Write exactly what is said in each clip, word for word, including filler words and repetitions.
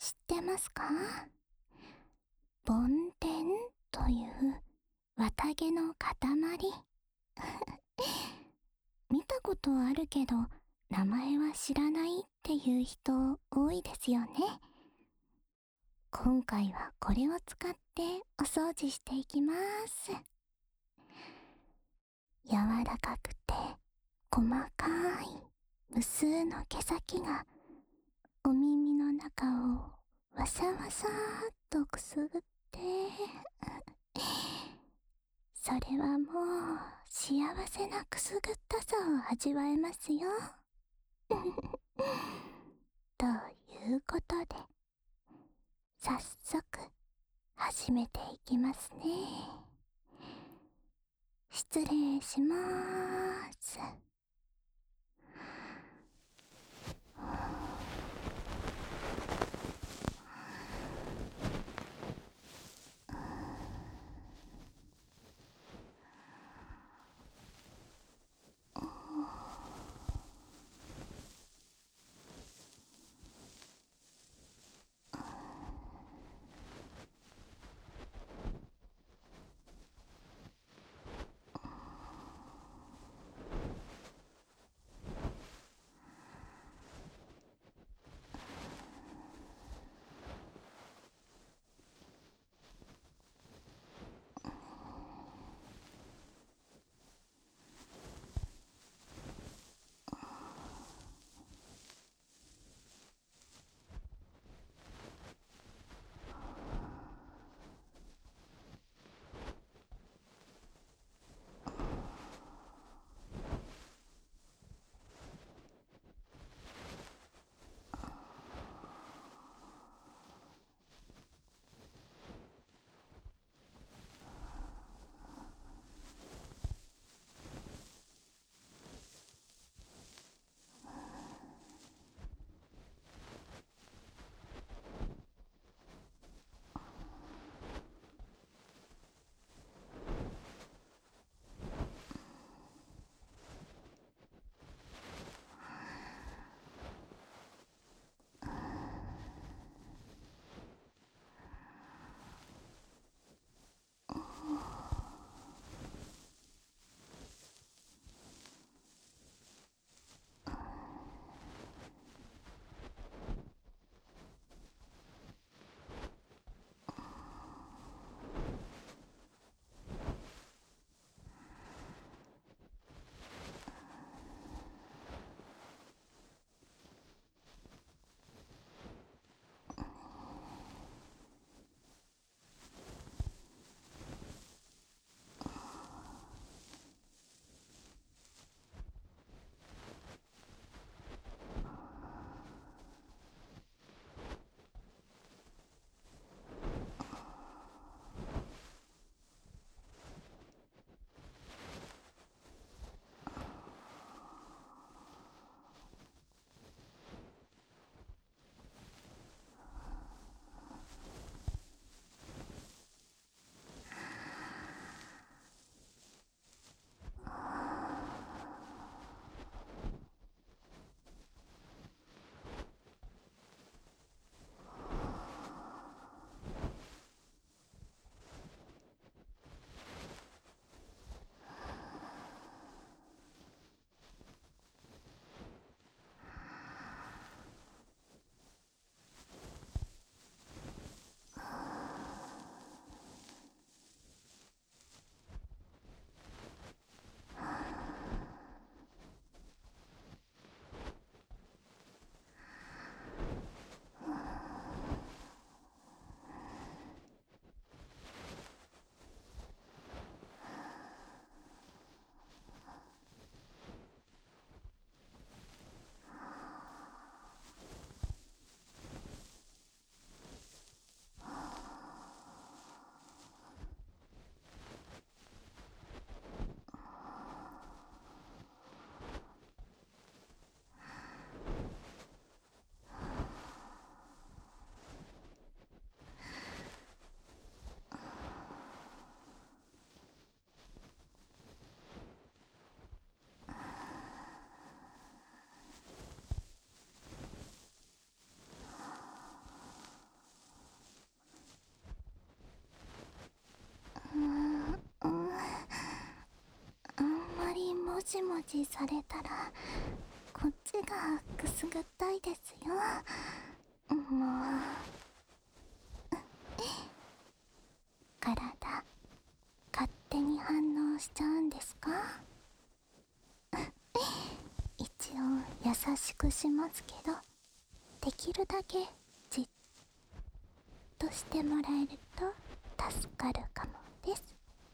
知ってますか？梵天という綿毛の塊。見たことはあるけど名前は知らないっていう人多いですよね。今回はこれを使ってお掃除していきます。柔らかくて細かい無数の毛先がお耳の中をわさわさーっとくすぐってそれはもう幸せなくすぐったさを味わえますよ。ということで早速始めていきますね。失礼しまーす。 じもじされたらこっちがくすぐったいですよ。もう体勝手に反応しちゃうんですか？一応優しくしますけど、できるだけじっとしてもらえると助かるかもです。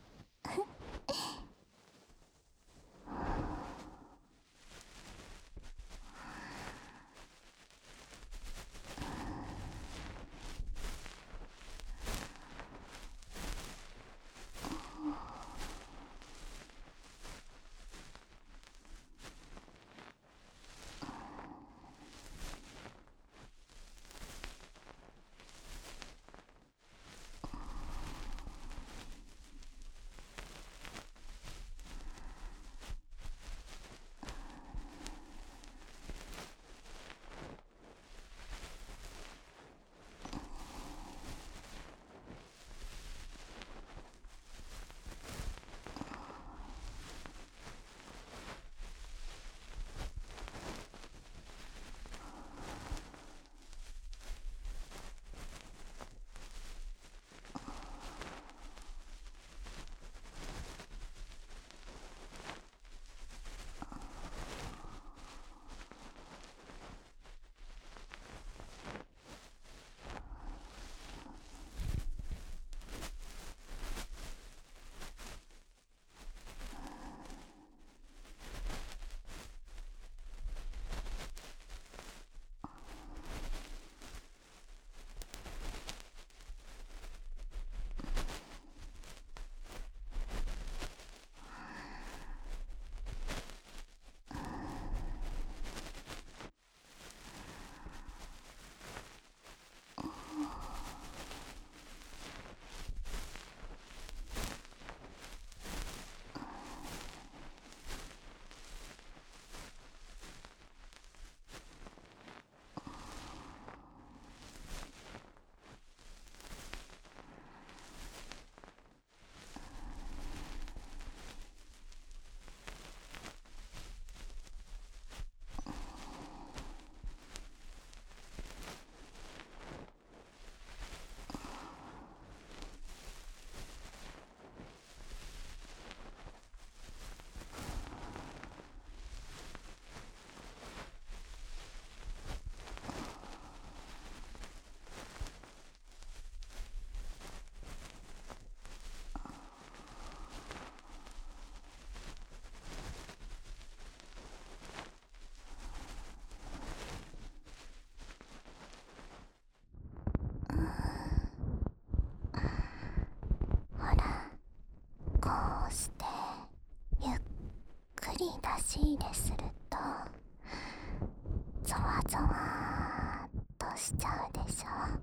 ほら、こうしてゆっくり出し入れするとゾワゾワーっとしちゃうでしょ。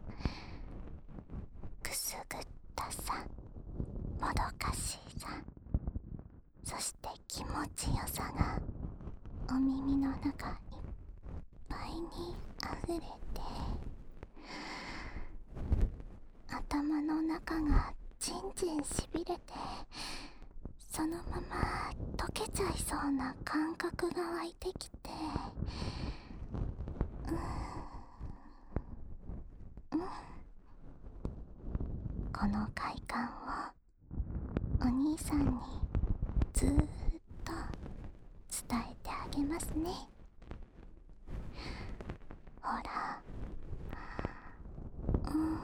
くすぐったさ、もどかしさ、そして気持ちよさがお耳の中いっぱいにあふれて、頭の中がじんじんしびれて、そのまま溶けちゃいそうな感覚が湧いてきて、うーん、うん、この快感をお兄さんにずーっと伝えてあげますね。ほら、うーん、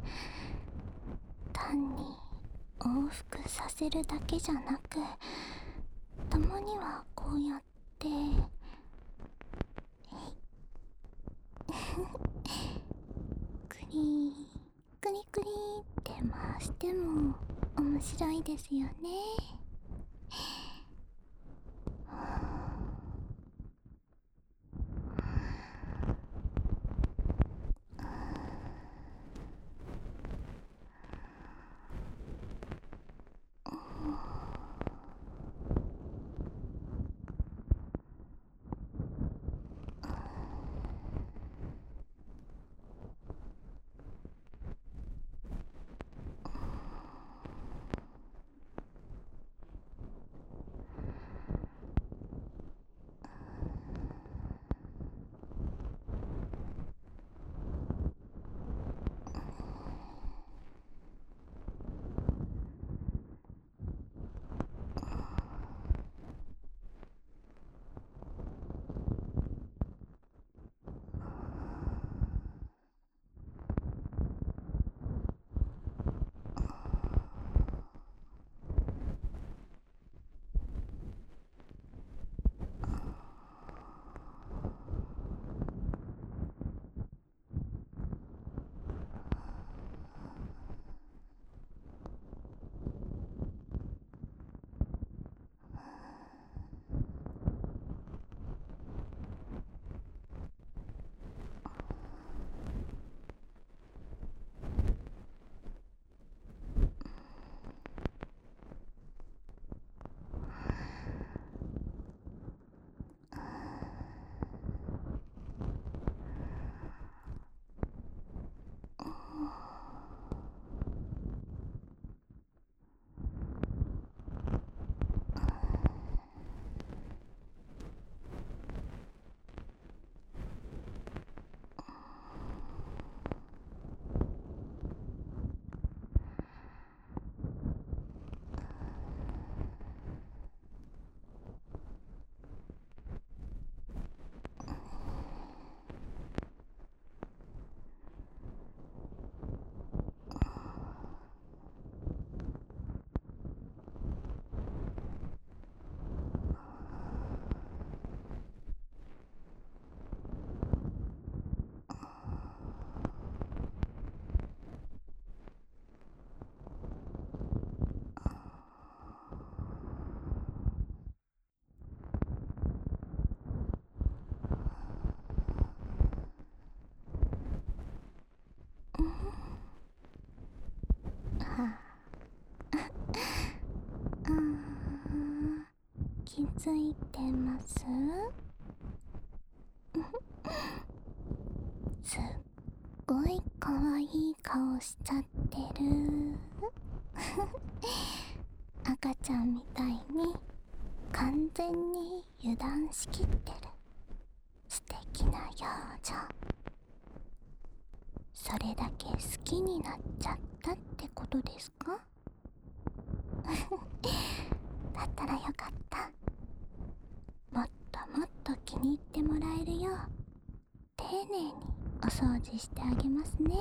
単に往復させるだけじゃなく、たまにはこうやってクリクリクリって回しても面白いですよね。あー、気づいてます？すっごいかわいい顔しちゃってる。赤ちゃんみたいに完全に油断しきってる素敵な表情。それだけ好きになっちゃったってことですか？だったらよかった。もっともっと気に入ってもらえるよう丁寧にお掃除してあげますね。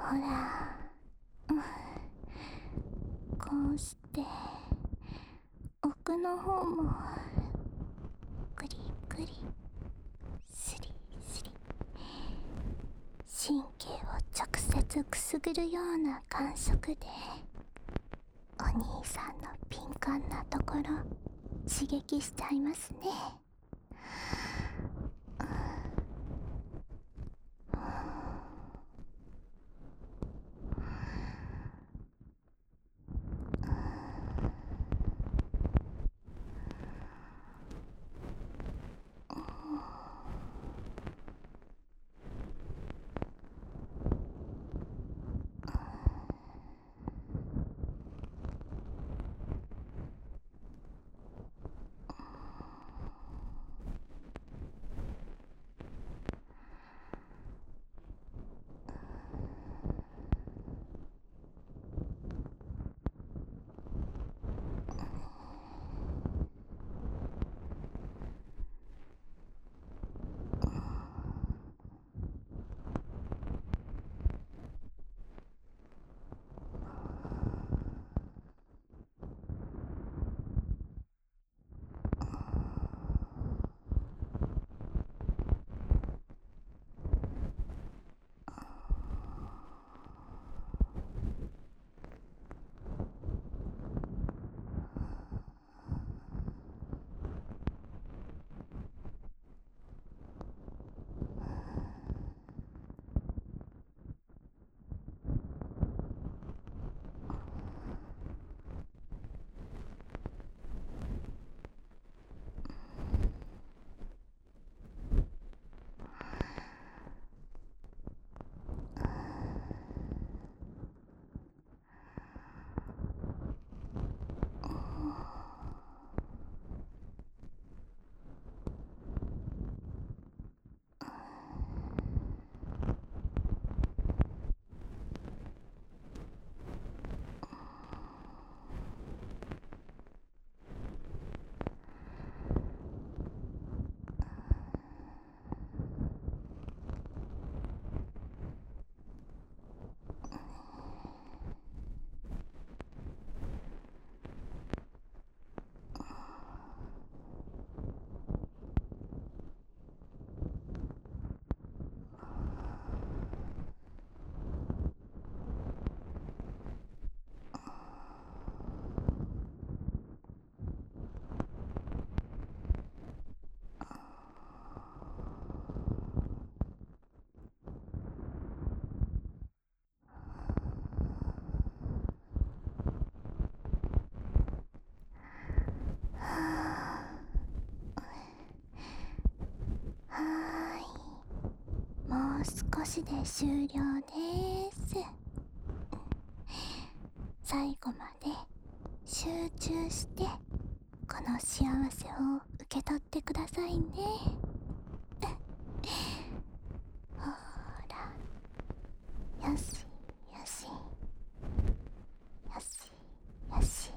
ほら、うん、こうして奥の方もくりくりすりすり、神経を直接くすぐるような感触でお兄さんの敏感なところ刺激しちゃいますね。もう少しで終了です。最後まで集中してこの幸せを受け取ってくださいね。ほら、よしよしよしよし。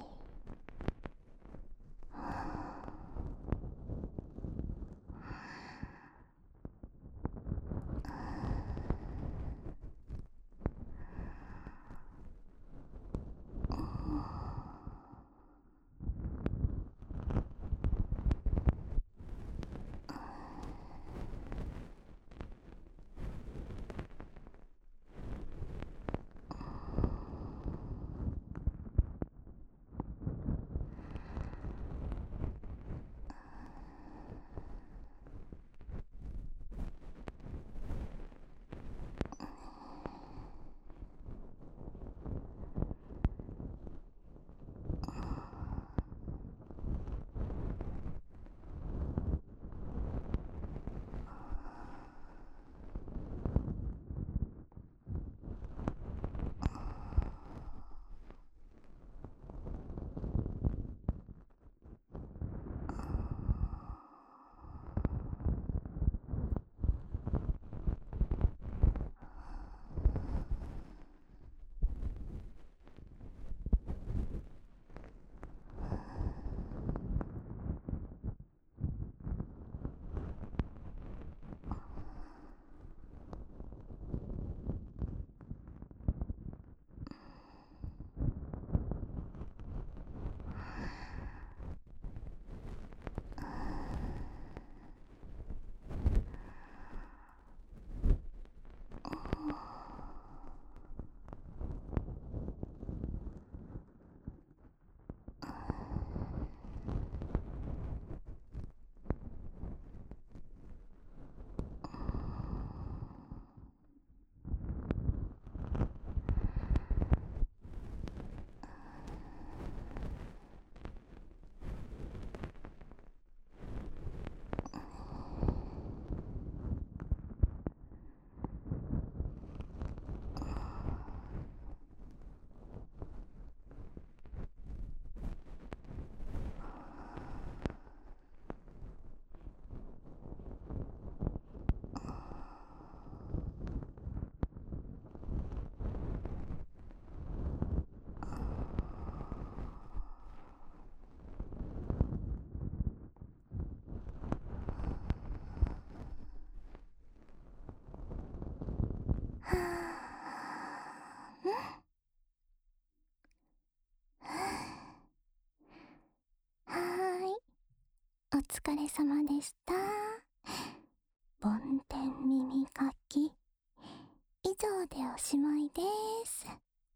疲れ様でした。梵天耳かき以上でおしまいです。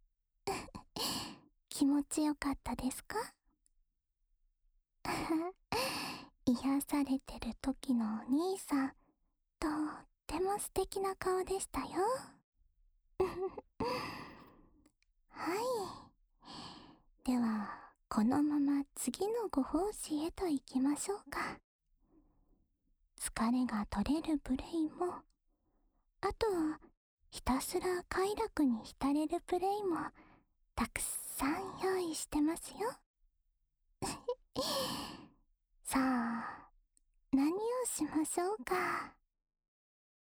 気持ちよかったですか？癒されてる時のお兄さん、とっても素敵な顔でしたよ。はい。では、このまま次のご奉仕へと行きましょうか。疲れが取れるプレイも、あとはひたすら快楽に浸れるプレイもたくさん用意してますよ。さあ、何をしましょうか。